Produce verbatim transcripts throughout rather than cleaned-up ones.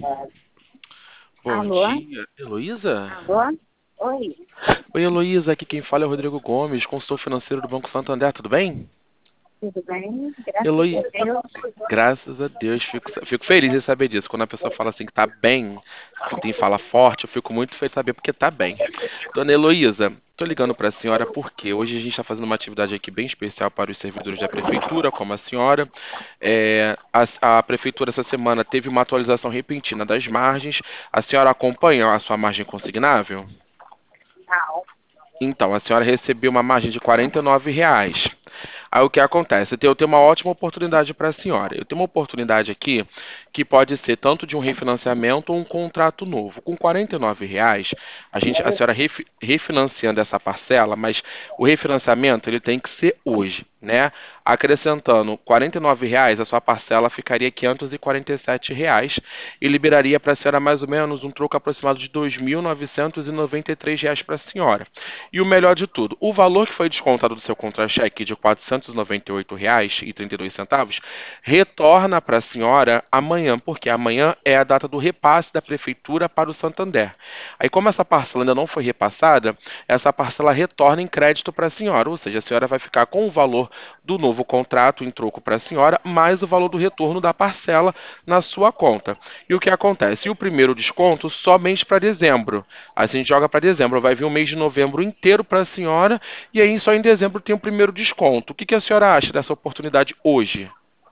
Bom Alô? dia, Heloísa? Alô? Oi, Oi, Heloísa, aqui quem fala é o Rodrigo Gomes, consultor financeiro do Banco Santander, tudo bem? tudo bem? Graças Heloísa, a Deus. graças a Deus, fico, fico feliz em saber disso. Quando a pessoa fala assim que tá bem, que tem fala forte, eu fico muito feliz de saber porque tá bem. Dona Heloísa, tô ligando para a senhora porque hoje a gente está fazendo uma atividade aqui bem especial para os servidores da prefeitura, como a senhora. É, a, a prefeitura essa semana teve uma atualização repentina das margens. A senhora acompanha a sua margem consignável? Não. Então, a senhora recebeu uma margem de quarenta e nove reais. Aí o que acontece? Eu tenho uma ótima oportunidade para a senhora. Eu tenho uma oportunidade aqui que pode ser tanto de um refinanciamento ou um contrato novo. Com quarenta e nove reais, a gente, a senhora refi- refinanciando essa parcela, mas o refinanciamento ele tem que ser hoje, né? Acrescentando quarenta e nove reais, a sua parcela ficaria quinhentos e quarenta e sete reais e liberaria para a senhora mais ou menos um troco aproximado de dois mil novecentos e noventa e três reais para a senhora. E o melhor de tudo, o valor que foi descontado do seu contra-cheque de quatrocentos e noventa e oito reais e trinta e dois centavos retorna para a senhora amanhã, porque amanhã é a data do repasse da prefeitura para o Santander. Aí, como essa parcela ainda não foi repassada, essa parcela retorna em crédito para a senhora, ou seja, a senhora vai ficar com o valor do novo contrato em troco para a senhora, mais o valor do retorno da parcela na sua conta. E o que acontece? E o primeiro desconto somente para dezembro. A gente joga para dezembro, vai vir o mês de novembro inteiro para a senhora, e aí só em dezembro tem o primeiro desconto. O que, que a senhora acha dessa oportunidade hoje?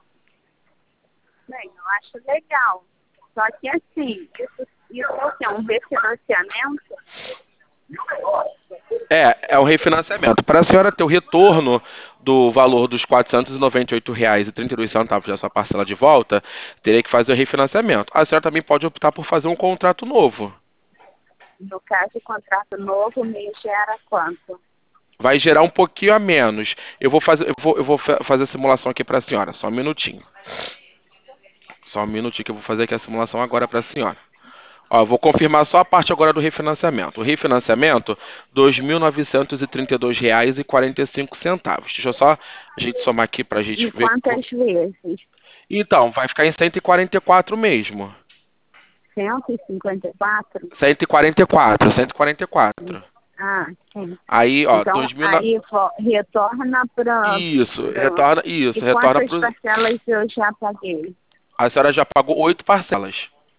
Bem, eu acho legal. Só que assim, isso, isso é o quê? Um refinanciamento? É, é um refinanciamento. Para a senhora ter o retorno do valor dos quatrocentos e noventa e oito reais e trinta e dois centavos da sua parcela de volta, teria que fazer o refinanciamento. A senhora também pode optar por fazer um contrato novo. No caso, o contrato novo me gera quanto? Vai gerar um pouquinho a menos. Eu vou fazer, eu vou, eu vou fa- fazer a simulação aqui para a senhora. Só um minutinho. Só um minutinho que eu vou fazer aqui a simulação agora para a senhora. Ó, eu vou confirmar só a parte agora do refinanciamento. O refinanciamento, dois mil novecentos e trinta e dois reais e quarenta e cinco centavos. Deixa eu só a gente somar aqui para a gente E ver. co- quantas vezes? Então, vai ficar em cento e quarenta e quatro mesmo. cento e cinquenta e quatro? cento e quarenta e quatro, cento e quarenta e quatro. Ah, sim. Aí, ó, Então, dois mil. no- aí vo- retorna para... Isso, retorna, E isso, retorna quantas para os. parcelas eu já paguei? A senhora já pagou oito parcelas.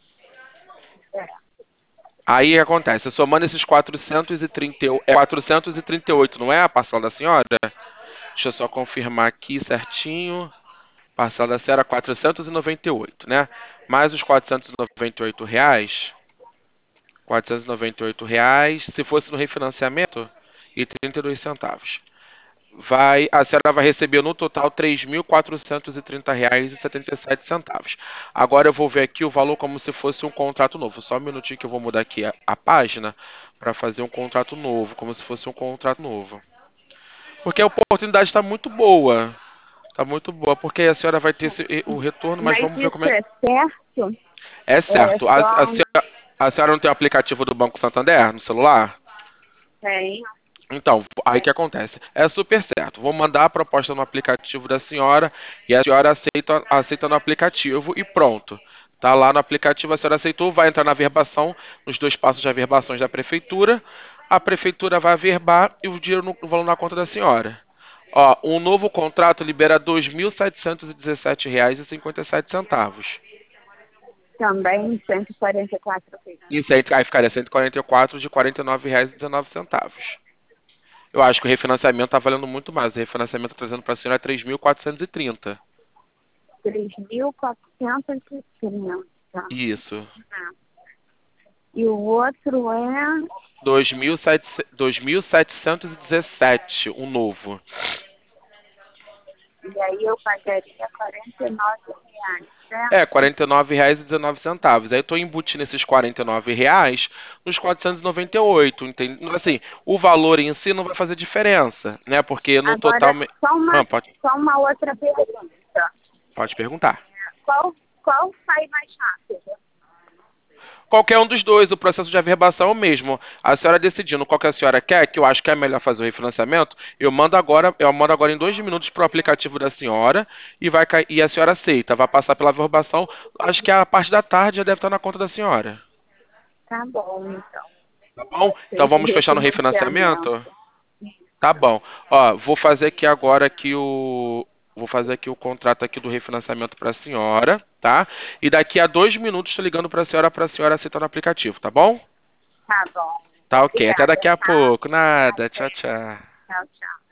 É. Aí o que acontece, somando esses quatrocentos e trinta, e oito, é quatrocentos e trinta e oito, não é a parcela da senhora? Deixa eu só confirmar aqui certinho. Parcela da senhora quatrocentos e noventa e oito, né? Mais os quatrocentos e noventa e oito reais, quatrocentos e noventa e oito reais, se fosse no refinanciamento, e trinta e dois centavos. Vai, a senhora vai receber no total três mil quatrocentos e trinta reais e setenta e sete centavos. Agora eu vou ver aqui o valor como se fosse um contrato novo. Só um minutinho que eu vou mudar aqui a, a página para fazer um contrato novo, como se fosse um contrato novo. Porque a oportunidade está muito boa. Está muito boa, porque a senhora vai ter esse- o retorno, mas Mas vamos ver como isso é. é certo? É É certo. A, a só... senhora, a senhora não tem o aplicativo do Banco Santander no celular? Tem. Então, aí que acontece? É super certo. Vou mandar a proposta no aplicativo da senhora e a senhora aceita, aceita no aplicativo e pronto. Tá lá no aplicativo, a senhora aceitou, vai entrar na averbação, nos dois passos de averbações da prefeitura. A prefeitura vai averbar e o dinheiro no, o valor na conta da senhora. Ó, um novo contrato libera dois mil setecentos e dezessete reais e cinquenta e sete centavos. Também cento e quarenta e quatro vezes. Isso aí, aí ficaria cento e quarenta e quatro de quarenta e nove reais e dezenove centavos. Eu acho que o refinanciamento está valendo muito mais. O refinanciamento está trazendo para a senhora três mil quatrocentos e trinta. três mil quatrocentos e trinta. Isso. Ah. E o outro é... dois mil setecentos e dezessete, um novo. E aí eu pagaria quarenta e nove reais, É, certo? quarenta e nove reais e dezenove centavos. Aí eu estou embutindo esses quarenta e nove reais nos quatrocentos e noventa e oito, entende? Assim, o valor em si não vai fazer diferença, né? Porque no total... Agora, me- só uma, Ah, pode, só uma outra pergunta. pode perguntar. Qual, qual sai mais rápido? Qualquer um dos dois, o processo de averbação é o mesmo. A senhora decidindo qual que a senhora quer, que eu acho que é melhor fazer o refinanciamento, eu mando agora, eu mando agora em dois minutos para o aplicativo da senhora e vai cair, e a senhora aceita, vai passar pela averbação. Acho que a parte da tarde já deve estar na conta da senhora. Tá bom, então. Tá bom? Então Feito o vamos fechar no refinanciamento. refinanciamento? Tá bom. Ó, vou fazer aqui agora aqui o vou fazer aqui o contrato aqui do refinanciamento para a senhora, tá? E daqui a dois minutos estou ligando para a senhora para a senhora aceitar no aplicativo, tá bom? Tá bom. Tá ok. Até Obrigada, daqui a tá? pouco. Nada. Tchau, Até. tchau. Tchau, tchau.